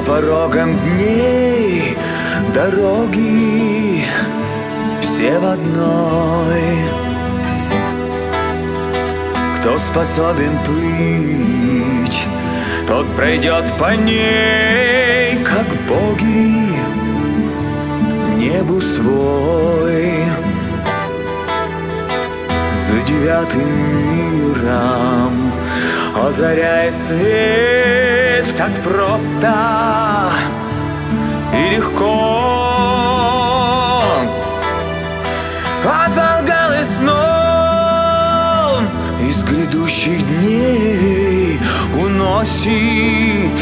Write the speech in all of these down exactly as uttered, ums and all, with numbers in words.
порогам дней дороги все в одной. Кто способен плыть, тот пройдет по ней, как боги, небу свой. За девятым миром озаряет свет так просто и легко. От волгал и снов из грядущих дней уносит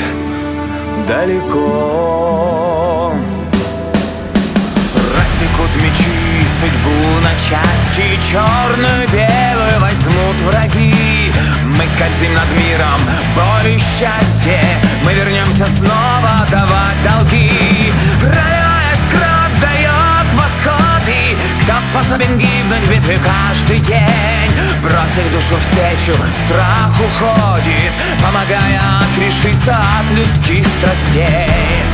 далеко. Рассекут мечи судьбу на части, черную белую возьмут враги. Мы скользим над миром боли и счастье, мы вернемся снова давать долги. Проливаясь, кровь дает восходы. Кто способен гибнуть в битве каждый день? Бросив душу в сечу, страх уходит, помогая отрешиться от людских страстей.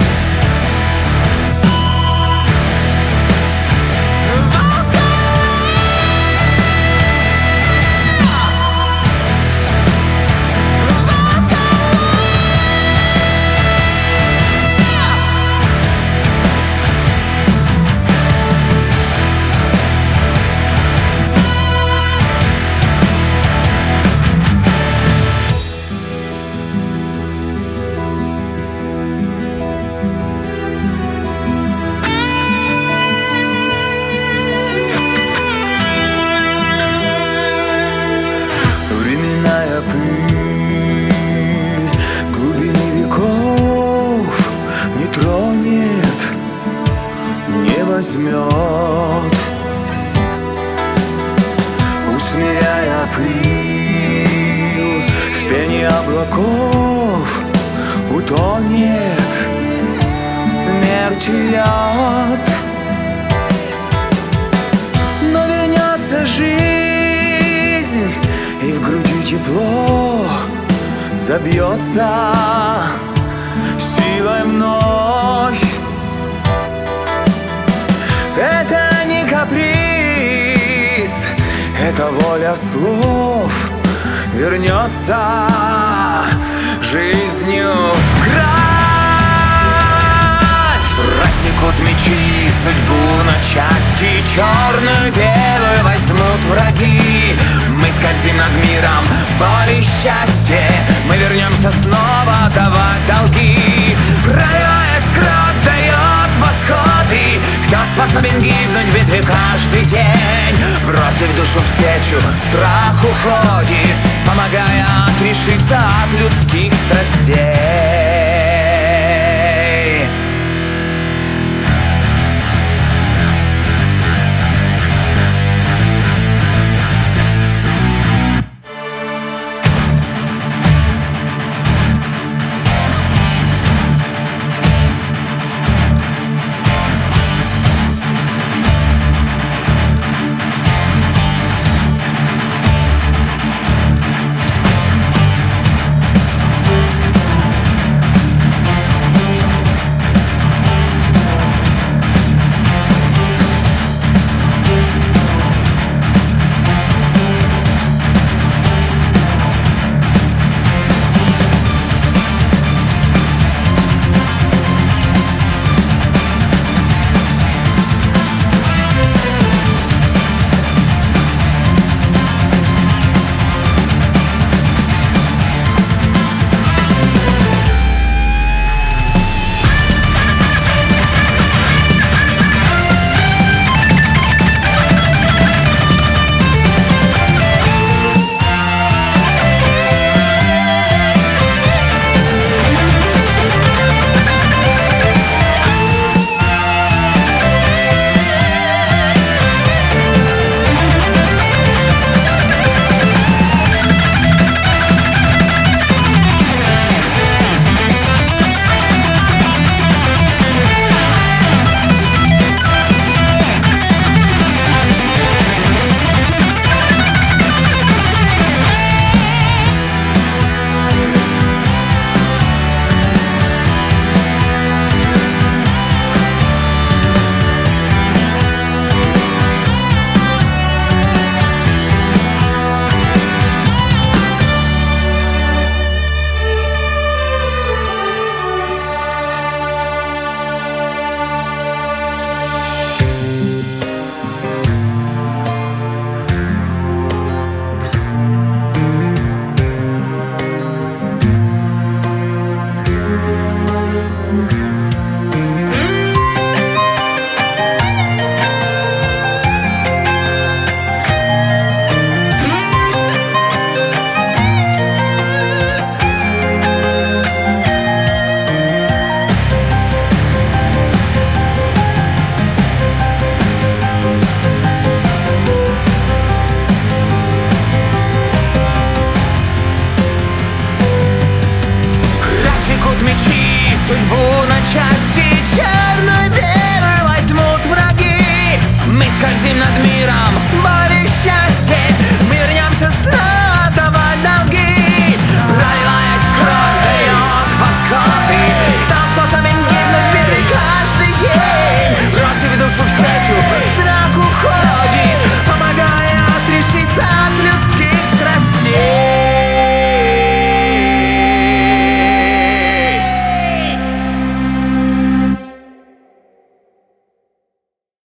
Пыль глубины веков не тронет, не возьмет, усмиряя пыль в пене облаков, утонет смерть и лед. Но вернется жизнь, и в груди тепло забьется силой вновь. Это не каприз, это воля слов, вернется жизнью в кровь. Рассекут мечи судьбу на части, черную белую возьмут враги. Мы скользим над миром боли и счастье, мы вернемся снова давать долги. Проливаясь, кровь дает восходы. Кто способен гибнуть в битве каждый день? Бросив душу в сечу, страх уходит, помогая отрешиться от людских страстей.